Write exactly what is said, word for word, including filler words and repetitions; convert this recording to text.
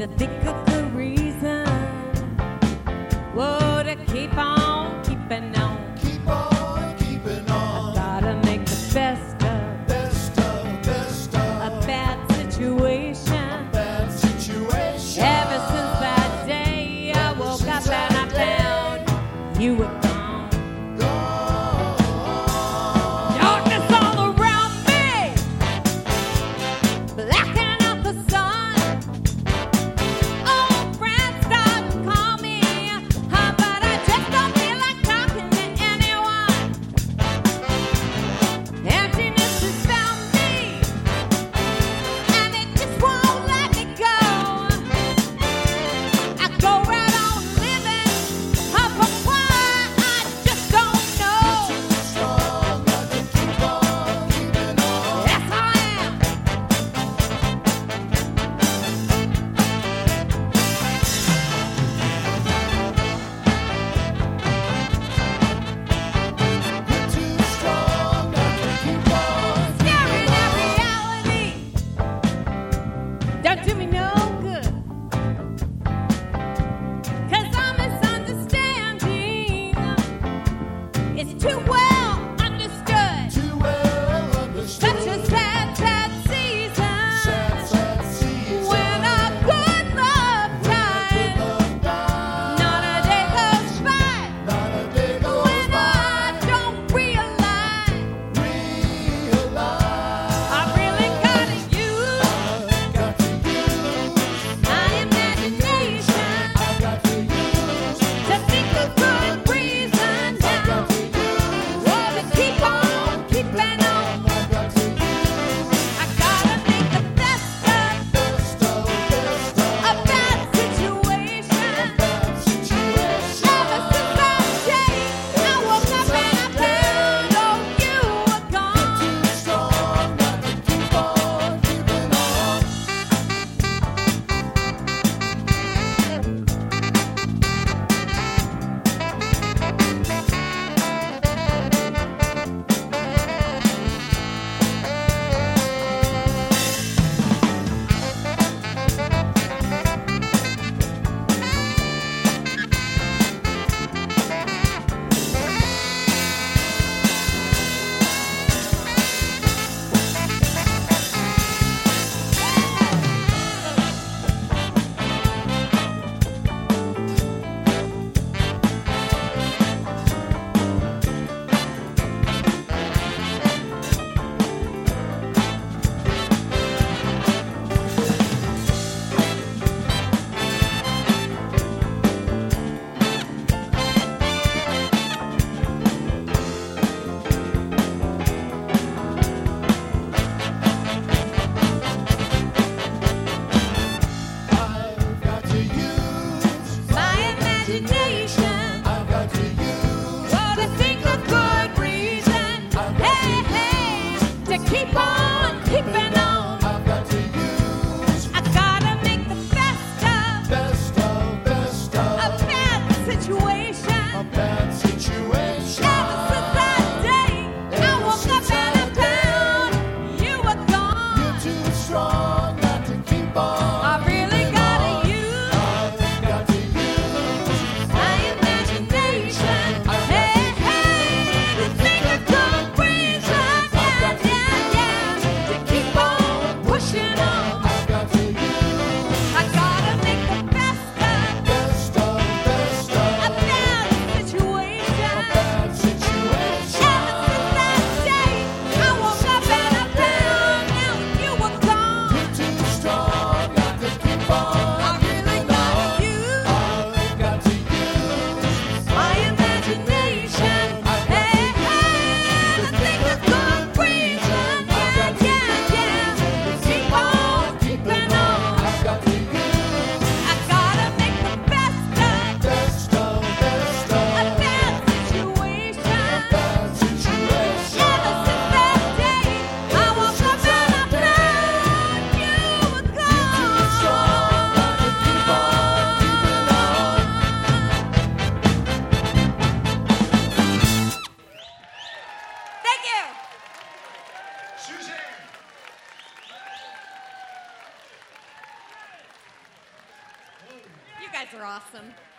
to think of good reason. Whoa, to keep on keeping on. Keep on keeping on. I gotta make the best of, Best of, best of. a bad situation. Bad situation. Ever since that day I woke up and I found you were gone. Darkness all around me, blacking out the sun. Old friends start to call me, uh, but I just don't feel like talking to anyone. Emptiness has found me, and it just won't let me go. I go right on living up a why I just don't know. Too strong not to keep on keeping on. Yes, I am. You're too strong not to keep on Staring keeping at on. reality don't do me no good. 'Cause I'm misunderstanding. It's too well understood. Too well understood. Such a sad, sad season. Sad, sad season. When a good love dies, Love dies. not a day goes by Not a day goes when by. I don't realize Realize. I've really gotta use I've got to use. my imagination I've got to use. to think of good reason I've now. got to use. Or to keep on keeping on. I've got to use. I gotta make the best of Best of, best of. a bad situation. Bad situation. Ever since that day, I woke up and I found, oh, you were gone. Too strong not to keep on keeping on. I've got to use. My imagination, I've got to use. oh, to think of good reason. Hey, hey, to keep on keeping on. I've got to use. I gotta make the best of Best of, best a of. bad situation. A bad situation. Ever since that day, I woke up and I found you were gone. You're too strong not to keep on. I really keeping gotta on. use I've got to use. my imagination. Hey, hey, to think of good reason. Yeah, yeah, yeah, to keep on pushing on. I've got to use. I gotta make the best of Best of, best a of. bad situation. Bad situation. Ever since that day, I woke up and I found out you were gone. You're too strong not to keep on. I really keeping gotta on. use I've got to use. my imagination. Hey, hey, to think of good reason. Yeah, yeah, yeah, to keep on guys are awesome.